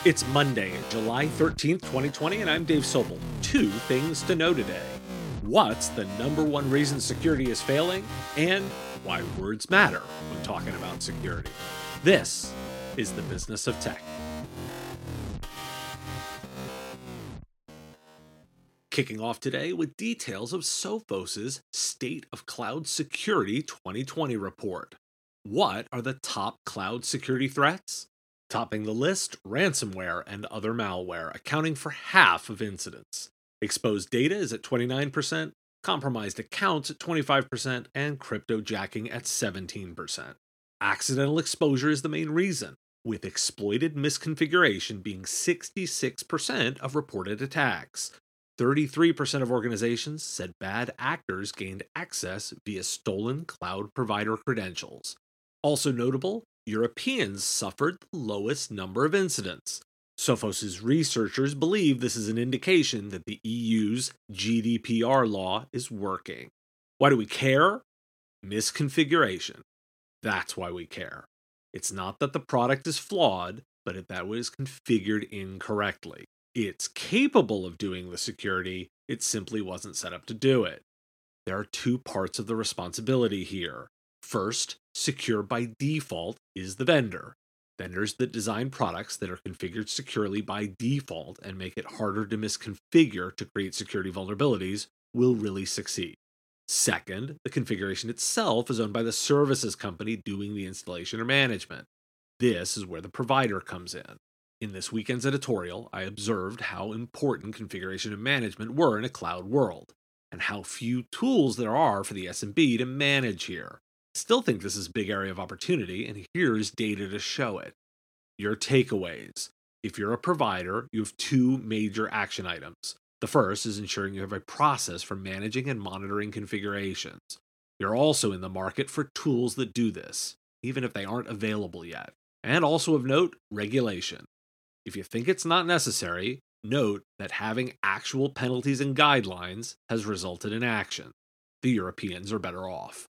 It's Monday, July 13th, 2020, and I'm Dave Sobel. Two things to know today. What's the number one reason security is failing? And why words matter when talking about security. This is the Business of Tech. Kicking off today with details of Sophos' State of Cloud Security 2020 report. What are the top cloud security threats? Topping the list, ransomware and other malware, accounting for half of incidents. Exposed data is at 29%, compromised accounts at 25%, and cryptojacking at 17%. Accidental exposure is the main reason, with exploited misconfiguration being 66% of reported attacks. 33% of organizations said bad actors gained access via stolen cloud provider credentials. Also notable, Europeans suffered the lowest number of incidents. Sophos' researchers believe this is an indication that the EU's GDPR law is working. Why do we care? Misconfiguration. That's why we care. It's not that the product is flawed, but that it was configured incorrectly. It's capable of doing the security, it simply wasn't set up to do it. There are two parts of the responsibility here. First, secure by default is the vendor. Vendors that design products that are configured securely by default and make it harder to misconfigure to create security vulnerabilities will really succeed. Second, the configuration itself is owned by the services company doing the installation or management. This is where the provider comes in. In this weekend's editorial, I observed how important configuration and management were in a cloud world, and how few tools there are for the SMB to manage here. Still think this is a big area of opportunity, and here's data to show it. Your takeaways. If you're a provider, you have two major action items. The first is ensuring you have a process for managing and monitoring configurations. You're also in the market for tools that do this, even if they aren't available yet. And also of note, regulation. If you think it's not necessary, note that having actual penalties and guidelines has resulted in action. The Europeans are better off.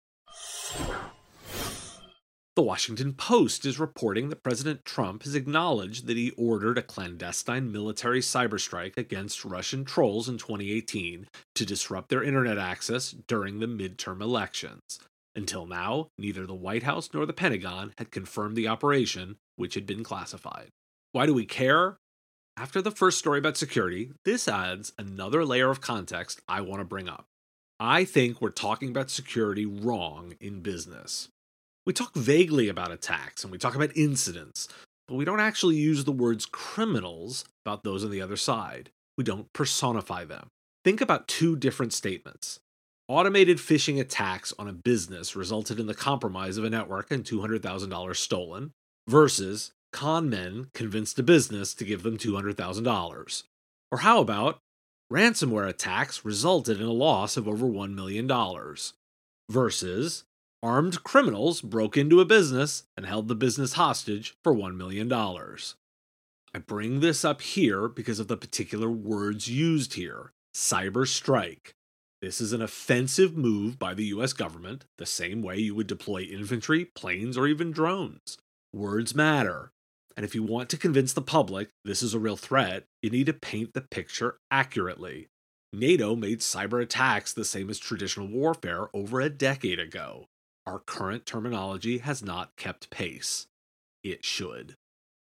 The Washington Post is reporting that President Trump has acknowledged that he ordered a clandestine military cyberstrike against Russian trolls in 2018 to disrupt their internet access during the midterm elections. Until now, neither the White House nor the Pentagon had confirmed the operation, which had been classified. Why do we care? After the first story about security, this adds another layer of context I want to bring up. I think we're talking about security wrong in business. We talk vaguely about attacks and we talk about incidents, but we don't actually use the words criminals about those on the other side. We don't personify them. Think about two different statements. Automated phishing attacks on a business resulted in the compromise of a network and $200,000 stolen, versus con men convinced a business to give them $200,000. Or how about ransomware attacks resulted in a loss of over $1 million, versus armed criminals broke into a business and held the business hostage for $1 million. I bring this up here because of the particular words used here. Cyber strike. This is an offensive move by the US government, the same way you would deploy infantry, planes, or even drones. Words matter. And if you want to convince the public this is a real threat, you need to paint the picture accurately. NATO made cyber attacks the same as traditional warfare over a decade ago. Our current terminology has not kept pace. It should.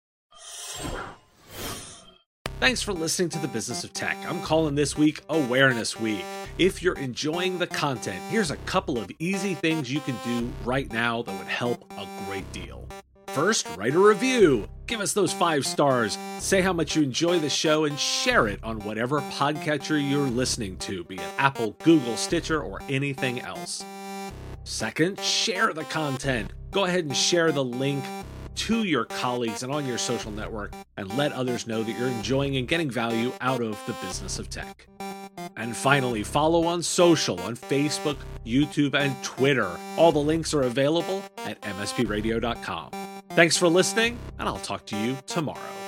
Thanks for listening to the Business of Tech. I'm calling this week Awareness Week. If you're enjoying the content, here's a couple of easy things you can do right now that would help a great deal. First, write a review. Give us those 5 stars. Say how much you enjoy the show and share it on whatever podcatcher you're listening to, be it Apple, Google, Stitcher, or anything else. Second, share the content. Go ahead and share the link to your colleagues and on your social network and let others know that you're enjoying and getting value out of the Business of Tech. And finally, follow on social on Facebook, YouTube, and Twitter. All the links are available at mspradio.com. Thanks for listening, and I'll talk to you tomorrow.